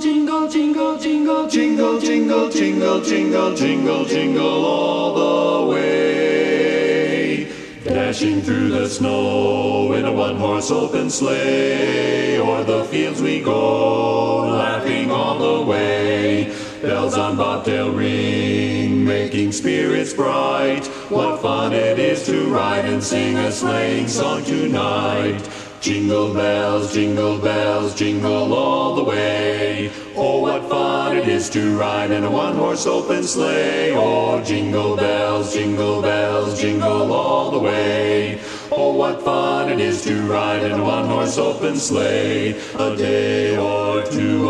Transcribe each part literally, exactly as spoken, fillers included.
jingle, jingle, jingle, jingle, jingle, jingle, jingle, jingle, jingle all the way. Dashing through the snow in a one-horse open sleigh, o'er the fields we go, laughing all the way. Bells on bobtail ring, making spirits bright. What fun it is to ride and sing a sleighing song tonight. Jingle bells, jingle bells, jingle all the way. Oh, what fun it is to ride in a one-horse open sleigh. Oh, jingle bells, jingle bells, jingle all the way. Oh, what fun it is to ride in a one-horse open sleigh. A day or two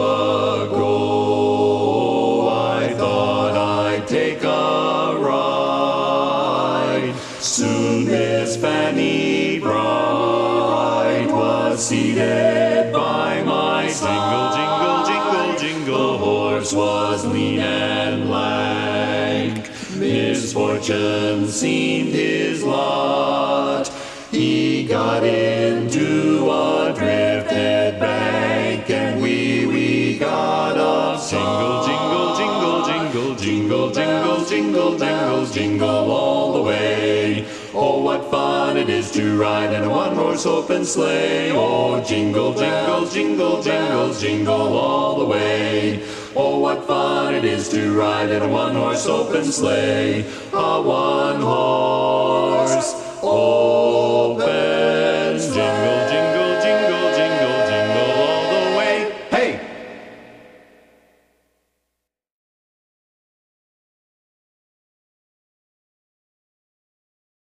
ago, I thought I'd take a ride. Soon Miss Fanny Bright was seated by my side. Jingle, jingle, jingle, jingle. The horse was lean and lank. Misfortune seemed his lot. He got into a drifted bank, and we, we got a song. Jingle, jingle, jingle, jingle, jingle, jingle, jingle, jingle all the way. Oh, what fun it is to ride in a one-horse open sleigh. Oh, jingle, jingle, jingle, jingle, jingle all the way. Oh, what fun it is to ride in a one-horse open sleigh. A one-horse open